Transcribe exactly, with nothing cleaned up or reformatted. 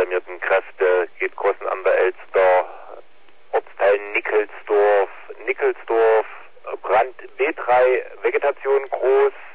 uniformierten Kräfte geht Großen an der Elster, Ortsteil Nickelsdorf, Nickelsdorf, Brand B drei, Vegetation groß,